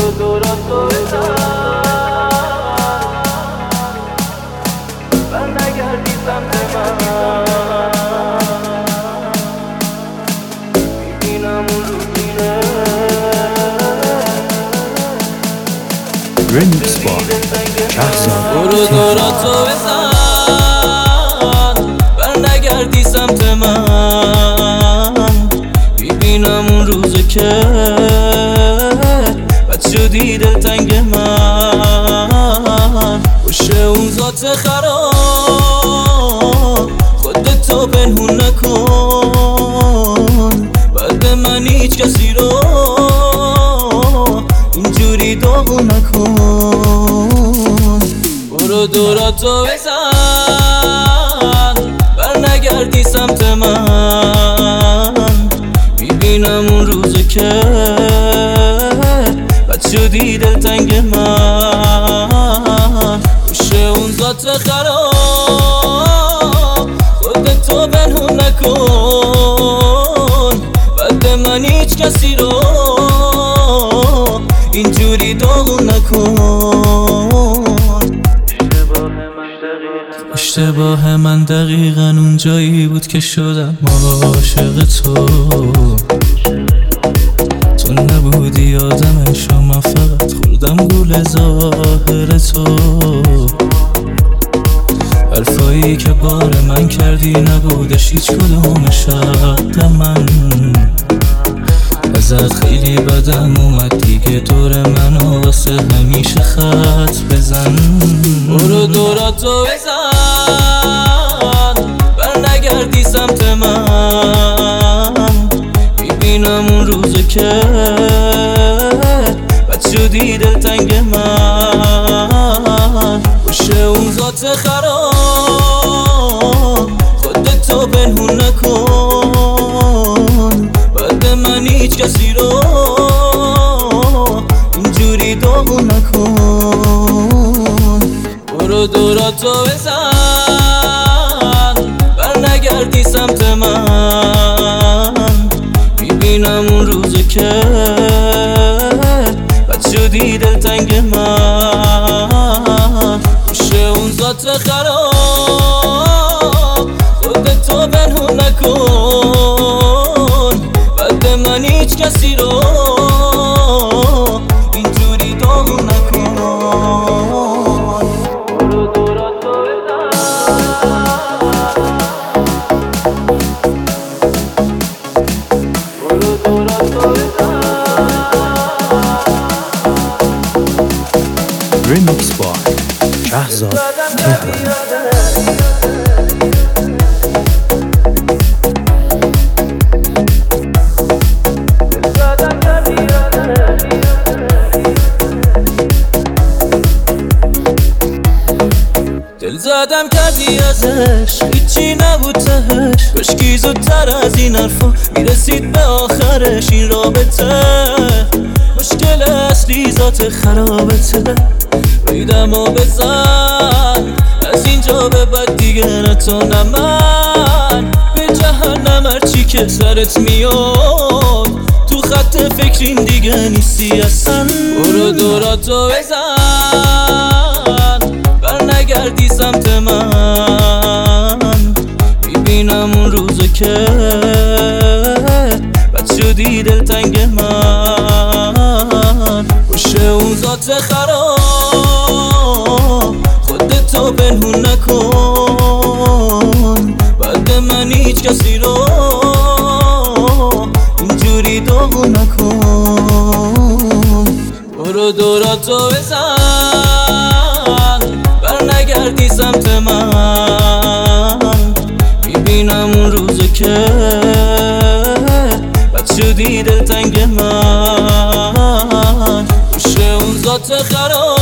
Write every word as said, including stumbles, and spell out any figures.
برو دوراتو بزن بر نگردی سمت من میبینم اون رو میره Remix by Shahzad. برو دوراتو بزن بر نگردی سمت من میبینم اون روزه که بد شدی دلتنگ من باشه اون ذات خراب خودتو پنهون نکن بعد من هیچ کسی رو اینجوری داغو نکن برو دوراتو بزن بر نگردی سمت من میبینم اون روزه که بد شدی دلتنگ من باشه اون ذات خراب خودتو پنهون نکن بعد من هیچ کسی رو اینجوری داغو نکن اشتباه من دقیقا اون جایی بود که شدم عاشق تو تو نبودی یادمش و من فقط خوردم گول ظاهر تو حرفایی که بار من کردی نبودش هیچ کدومش حق من ازت خیلی بدم اومد دیگه دور منو واسه همیشه خط بزن برو دوراتو بزن بر نگردی سمت من میبینم اون روزه که بد شدی دلتنگ من باشه اون ذات خراب خودتو پنهون نکن بعد من هیچ کسی رو اینجوری داغو نکن برو دوراتو بزن بر نگردی سمت من میبینم اون روزه که بد شدی دلتنگ من باشه اون ذات خراب خودتو پنهون نکن بعد من هیچ کسی رو اینجوری داغو نکن برو دوراتو بزن برو دوراتو بزن Remix by Shahzad. دل زدم کردی ازش هیچی نبود تهش کاشکی زودتر از این حرفا میرسید به آخرش این رابطه مشکل اصلی ذات خرابته بیدم و بزن از اینجا به بعد دیگه نه تو نه من به جهنم هرچی که سرت میاد تو خط فکرین دیگه نیستی اصلا برو دوراتو بزن بر نگردی سمت من میبینم اون روزه که بد شدی دلتنگ من باشه اون ذات خراب خودتو پنهون نکن بعد من هیچ کسی رو اینجوری داغو نکن برو دوراتو بزن بر نگردی سمت من میبینم اون روزه که بد شدی دلتنگ من باشه اون ذات خراب